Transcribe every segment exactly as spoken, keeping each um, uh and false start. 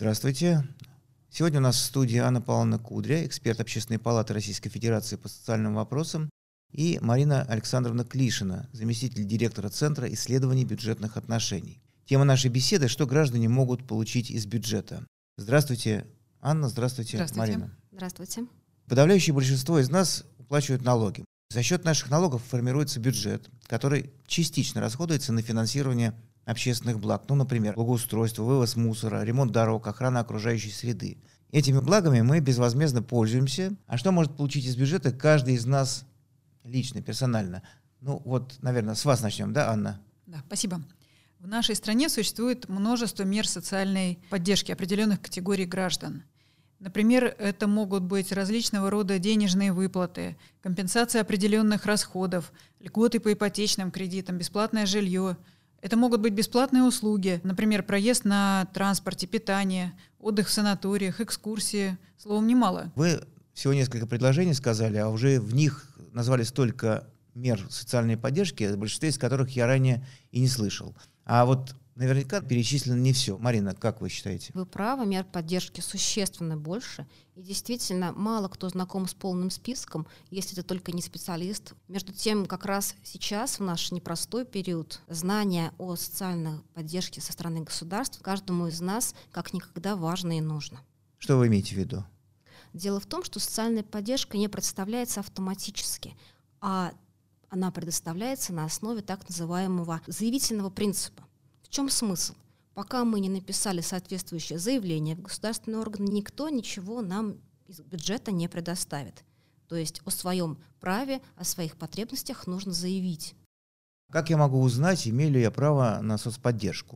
Здравствуйте. Сегодня у нас в студии Анна Павловна Кудря, эксперт Общественной палаты Российской Федерации по социальным вопросам, и Марина Александровна Клишина, заместитель директора Центра исследований бюджетных отношений. Тема нашей беседы – что граждане могут получить из бюджета. Здравствуйте, Анна, здравствуйте, Здравствуйте. Марина. Здравствуйте. Подавляющее большинство из нас уплачивают налоги. За счет наших налогов формируется бюджет, который частично расходуется на финансирование общественных благ, ну, например, благоустройство, вывоз мусора, ремонт дорог, охрана окружающей среды. Этими благами мы безвозмездно пользуемся. А что может получить из бюджета каждый из нас лично, персонально? Ну, вот, наверное, с вас начнем, да, Анна? Да, спасибо. В нашей стране существует множество мер социальной поддержки определенных категорий граждан. Например, это могут быть различного рода денежные выплаты, компенсация определенных расходов, льготы по ипотечным кредитам, бесплатное жилье. Это могут быть бесплатные услуги, например, проезд на транспорте, питание, отдых в санаториях, экскурсии. Словом, немало. Вы всего несколько предложений сказали, а уже в них назвали столько мер социальной поддержки, о большинстве из которых я ранее и не слышал. А вот наверняка перечислено не все. Марина, как вы считаете? Вы правы, мер поддержки существенно больше. И действительно, мало кто знаком с полным списком, если ты только не специалист. Между тем, как раз сейчас, в наш непростой период, знания о социальной поддержке со стороны государства каждому из нас как никогда важно и нужно. Что вы имеете в виду? Дело в том, что социальная поддержка не предоставляется автоматически, а она предоставляется на основе так называемого заявительного принципа. В чем смысл? Пока мы не написали соответствующее заявление в государственный орган, никто ничего нам из бюджета не предоставит. То есть о своем праве, о своих потребностях нужно заявить. Как я могу узнать, имею ли я право на соцподдержку?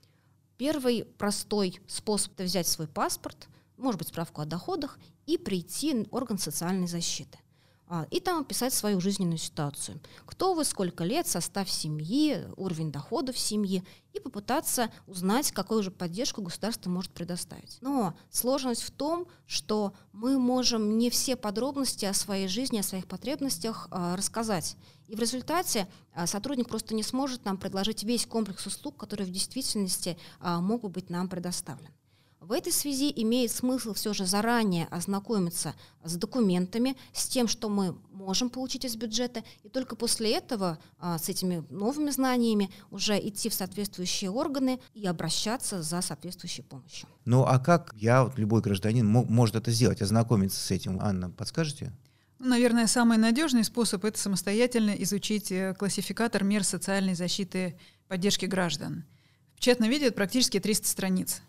Первый простой способ — это взять свой паспорт, может быть, справку о доходах, и прийти в орган социальной защиты. И там описать свою жизненную ситуацию. Кто вы, сколько лет, состав семьи, уровень доходов семьи, и попытаться узнать, какую же поддержку государство может предоставить. Но сложность в том, что мы можем не все подробности о своей жизни, о своих потребностях э, рассказать. И в результате э, сотрудник просто не сможет нам предложить весь комплекс услуг, которые в действительности э, могут быть нам предоставлены. В этой связи имеет смысл все же заранее ознакомиться с документами, с тем, что мы можем получить из бюджета, и только после этого а, с этими новыми знаниями уже идти в соответствующие органы и обращаться за соответствующей помощью. Ну а как я, вот, любой гражданин, мог, может это сделать, ознакомиться с этим? Анна, подскажете? Ну, наверное, самый надежный способ — это самостоятельно изучить классификатор мер социальной защиты поддержки граждан. В печатном виде это практически триста страниц.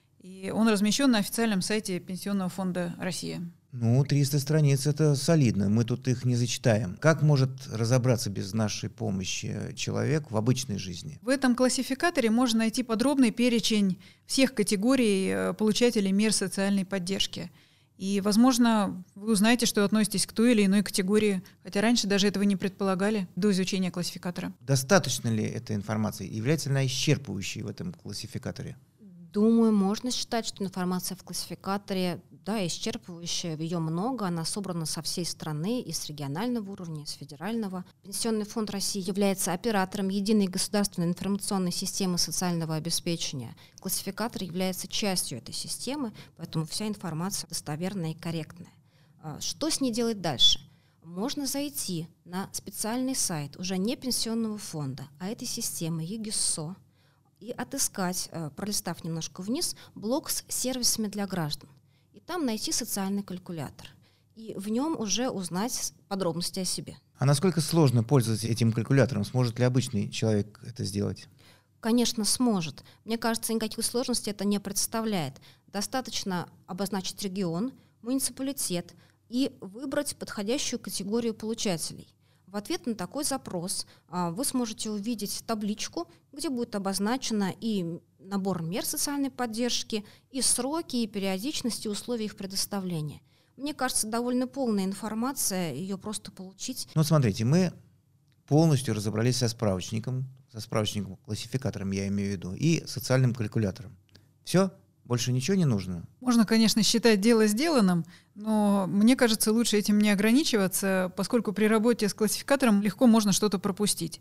И он размещен на официальном сайте Пенсионного фонда России. Ну, триста страниц — это солидно, мы тут их не зачитаем. Как может разобраться без нашей помощи человек в обычной жизни? В этом классификаторе можно найти подробный перечень всех категорий получателей мер социальной поддержки. И, возможно, вы узнаете, что относитесь к той или иной категории, хотя раньше даже этого не предполагали до изучения классификатора. Достаточно ли этой информации? Является ли она исчерпывающей в этом классификаторе? Думаю, можно считать, что информация в классификаторе, да, исчерпывающая, ее много, она собрана со всей страны, и с регионального уровня, и с федерального. Пенсионный фонд России является оператором единой государственной информационной системы социального обеспечения. Классификатор является частью этой системы, поэтому вся информация достоверная и корректная. Что с ней делать дальше? Можно зайти на специальный сайт уже не пенсионного фонда, а этой системы ЕГИССО, и отыскать, пролистав немножко вниз, блок с сервисами для граждан. И там найти социальный калькулятор. И в нем уже узнать подробности о себе. А насколько сложно пользоваться этим калькулятором? Сможет ли обычный человек это сделать? Конечно, сможет. Мне кажется, никаких сложностей это не представляет. Достаточно обозначить регион, муниципалитет и выбрать подходящую категорию получателей. В ответ на такой запрос а, вы сможете увидеть табличку, где будет обозначено и набор мер социальной поддержки, и сроки, и периодичность, и условия их предоставления. Мне кажется, довольно полная информация, ее просто получить. Ну, смотрите, мы полностью разобрались со справочником, со справочником, классификатором я имею в виду, и социальным калькулятором. Все? Больше ничего не нужно? Можно, конечно, считать дело сделанным, но мне кажется, лучше этим не ограничиваться, поскольку при работе с классификатором легко можно что-то пропустить.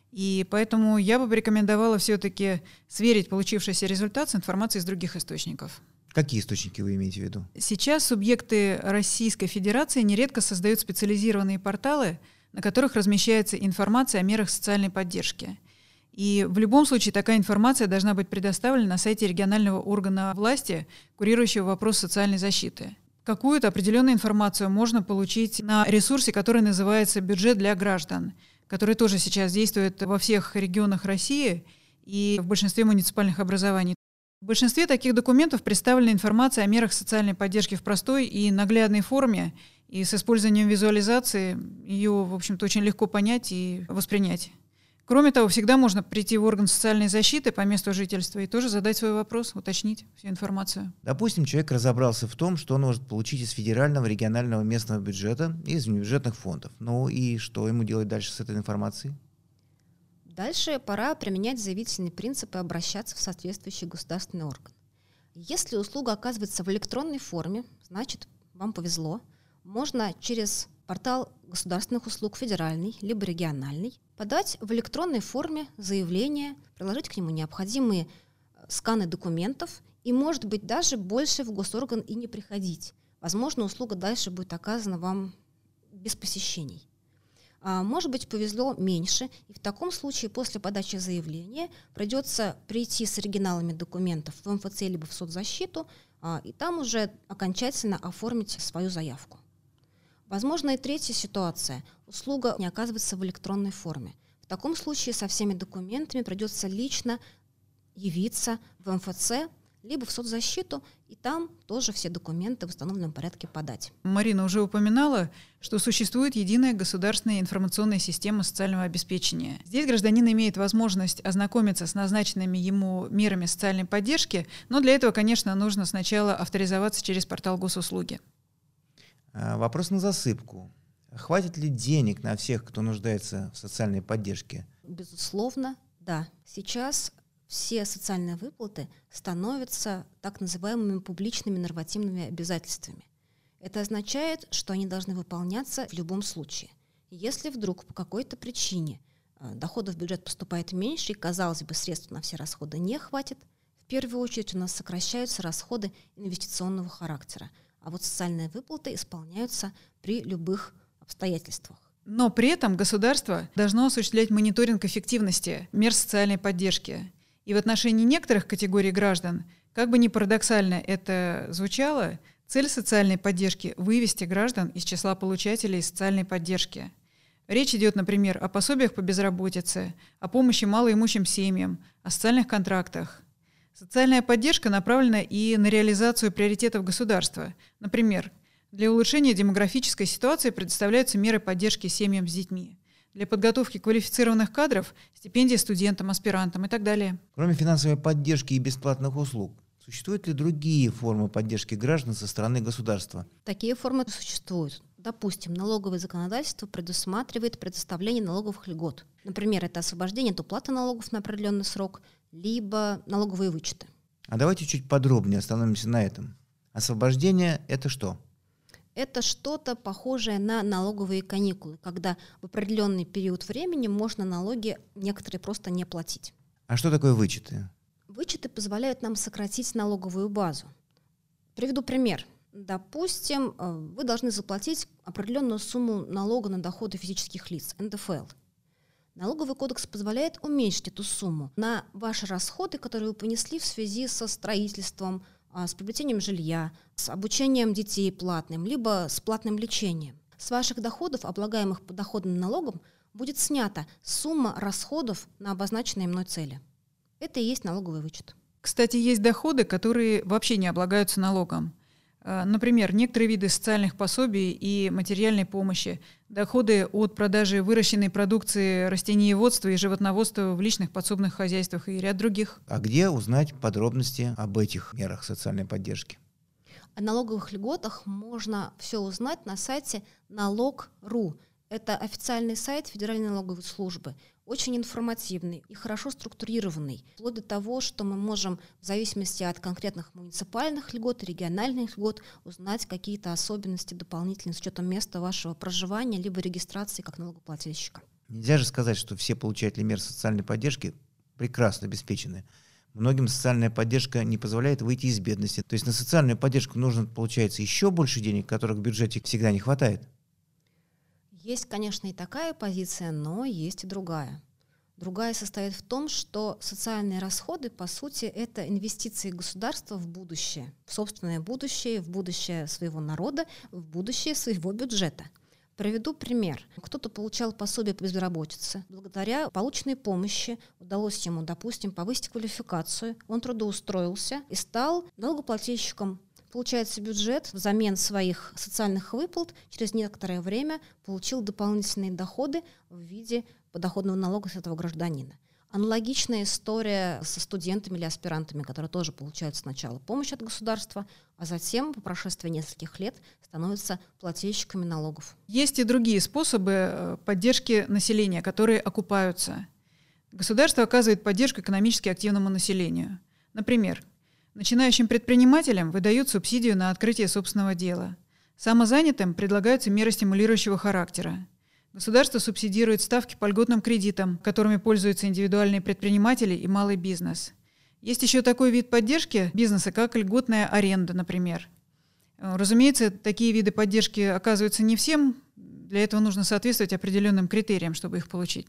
И поэтому я бы порекомендовала все-таки сверить получившийся результат с информацией из других источников. Какие источники вы имеете в виду? Сейчас субъекты Российской Федерации нередко создают специализированные порталы, на которых размещается информация о мерах социальной поддержки. И в любом случае такая информация должна быть предоставлена на сайте регионального органа власти, курирующего вопрос социальной защиты. Какую-то определенную информацию можно получить на ресурсе, который называется «Бюджет для граждан», который тоже сейчас действует во всех регионах России и в большинстве муниципальных образований. В большинстве таких документов представлена информация о мерах социальной поддержки в простой и наглядной форме, и с использованием визуализации ее, в общем-то, очень легко понять и воспринять. Кроме того, всегда можно прийти в орган социальной защиты по месту жительства и тоже задать свой вопрос, уточнить всю информацию. Допустим, человек разобрался в том, что он может получить из федерального, регионального, местного бюджета и из внебюджетных фондов. Ну и что ему делать дальше с этой информацией? Дальше пора применять заявительный принцип и обращаться в соответствующий государственный орган. Если услуга оказывается в электронной форме, значит, вам повезло. Можно через портал государственных услуг федеральный либо региональный подать в электронной форме заявление, приложить к нему необходимые сканы документов и, может быть, даже больше в госорган и не приходить. Возможно, услуга дальше будет оказана вам без посещений. А может быть, повезло меньше, и в таком случае после подачи заявления придется прийти с оригиналами документов в эм эф цэ либо в соцзащиту, а, и там уже окончательно оформить свою заявку. Возможно, и третья ситуация. Услуга не оказывается в электронной форме. В таком случае со всеми документами придется лично явиться в эм эф цэ, либо в соцзащиту, и там тоже все документы в установленном порядке подать. Марина уже упоминала, что существует единая государственная информационная система социального обеспечения. Здесь гражданин имеет возможность ознакомиться с назначенными ему мерами социальной поддержки, но для этого, конечно, нужно сначала авторизоваться через портал госуслуги. Вопрос на засыпку. Хватит ли денег на всех, кто нуждается в социальной поддержке? Безусловно, да. Сейчас все социальные выплаты становятся так называемыми публичными нормативными обязательствами. Это означает, что они должны выполняться в любом случае. Если вдруг по какой-то причине доходов в бюджет поступает меньше, и, казалось бы, средств на все расходы не хватит, в первую очередь у нас сокращаются расходы инвестиционного характера, а вот социальные выплаты исполняются при любых обстоятельствах. Но при этом государство должно осуществлять мониторинг эффективности мер социальной поддержки. И в отношении некоторых категорий граждан, как бы ни парадоксально это звучало, цель социальной поддержки – вывести граждан из числа получателей социальной поддержки. Речь идет, например, о пособиях по безработице, о помощи малоимущим семьям, о социальных контрактах. Социальная поддержка направлена и на реализацию приоритетов государства. Например, для улучшения демографической ситуации предоставляются меры поддержки семьям с детьми. Для подготовки квалифицированных кадров, стипендии студентам, аспирантам и так далее. Кроме финансовой поддержки и бесплатных услуг, существуют ли другие формы поддержки граждан со стороны государства? Такие формы существуют. Допустим, налоговое законодательство предусматривает предоставление налоговых льгот. Например, это освобождение от уплаты налогов на определенный срок, либо налоговые вычеты. А давайте чуть подробнее остановимся на этом. Освобождение – это что? Это что-то похожее на налоговые каникулы, когда в определенный период времени можно налоги некоторые просто не платить. А что такое вычеты? Вычеты позволяют нам сократить налоговую базу. Приведу пример. Допустим, вы должны заплатить определенную сумму налога на доходы физических лиц, эн дэ эф эл. Налоговый кодекс позволяет уменьшить эту сумму на ваши расходы, которые вы понесли в связи со строительством, с приобретением жилья, с обучением детей платным, либо с платным лечением. С ваших доходов, облагаемых подоходным налогом, будет снята сумма расходов на обозначенные мной цели. Это и есть налоговый вычет. Кстати, есть доходы, которые вообще не облагаются налогом. Например, некоторые виды социальных пособий и материальной помощи, доходы от продажи выращенной продукции растениеводства и животноводства в личных подсобных хозяйствах и ряд других. А где узнать подробности об этих мерах социальной поддержки? О налоговых льготах можно все узнать на сайте налог точка ру. Это официальный сайт Федеральной налоговой службы, очень информативный и хорошо структурированный, вплоть до того, что мы можем в зависимости от конкретных муниципальных льгот и региональных льгот узнать какие-то особенности дополнительные с учетом места вашего проживания либо регистрации как налогоплательщика. Нельзя же сказать, что все получатели мер социальной поддержки прекрасно обеспечены. Многим социальная поддержка не позволяет выйти из бедности. То есть на социальную поддержку нужно, получается, еще больше денег, которых в бюджете всегда не хватает. Есть, конечно, и такая позиция, но есть и другая. Другая состоит в том, что социальные расходы, по сути, это инвестиции государства в будущее, в собственное будущее, в будущее своего народа, в будущее своего бюджета. Приведу пример. Кто-то получал пособие по безработице. Благодаря полученной помощи удалось ему, допустим, повысить квалификацию. Он трудоустроился и стал налогоплательщиком. Получается, бюджет взамен своих социальных выплат через некоторое время получил дополнительные доходы в виде подоходного налога с этого гражданина. Аналогичная история со студентами или аспирантами, которые тоже получают сначала помощь от государства, а затем, по прошествии нескольких лет, становятся плательщиками налогов. Есть и другие способы поддержки населения, которые окупаются. Государство оказывает поддержку экономически активному населению. Например, начинающим предпринимателям выдают субсидию на открытие собственного дела. Самозанятым предлагаются меры стимулирующего характера. Государство субсидирует ставки по льготным кредитам, которыми пользуются индивидуальные предприниматели и малый бизнес. Есть еще такой вид поддержки бизнеса, как льготная аренда, например. Разумеется, такие виды поддержки оказываются не всем. Для этого нужно соответствовать определенным критериям, чтобы их получить.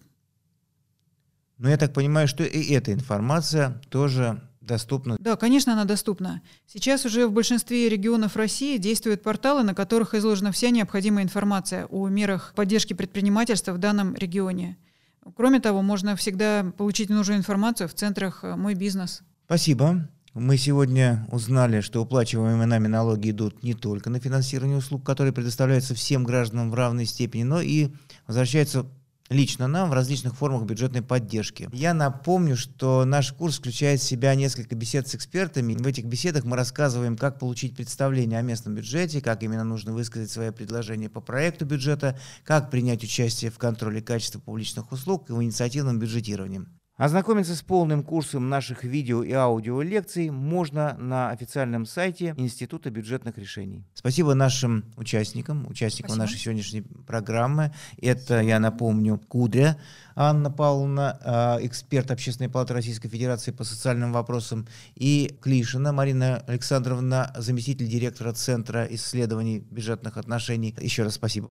Но я так понимаю, что и эта информация тоже доступна. Да, конечно, она доступна. Сейчас уже в большинстве регионов России действуют порталы, на которых изложена вся необходимая информация о мерах поддержки предпринимательства в данном регионе. Кроме того, можно всегда получить нужную информацию в центрах «Мой бизнес». Спасибо. Мы сегодня узнали, что уплачиваемые нами налоги идут не только на финансирование услуг, которые предоставляются всем гражданам в равной степени, но и возвращаются лично нам в различных формах бюджетной поддержки. Я напомню, что наш курс включает в себя несколько бесед с экспертами. В этих беседах мы рассказываем, как получить представление о местном бюджете, как именно нужно высказать свои предложения по проекту бюджета, как принять участие в контроле качества публичных услуг и в инициативном бюджетировании. Ознакомиться с полным курсом наших видео и аудиолекций можно на официальном сайте Института бюджетных решений. Спасибо нашим участникам, участникам Спасибо. нашей сегодняшней программы. Это, я напомню, Кудря Анна Павловна, эксперт Общественной палаты Российской Федерации по социальным вопросам, и Клишина Марина Александровна, заместитель директора Центра исследований бюджетных отношений. Еще раз спасибо.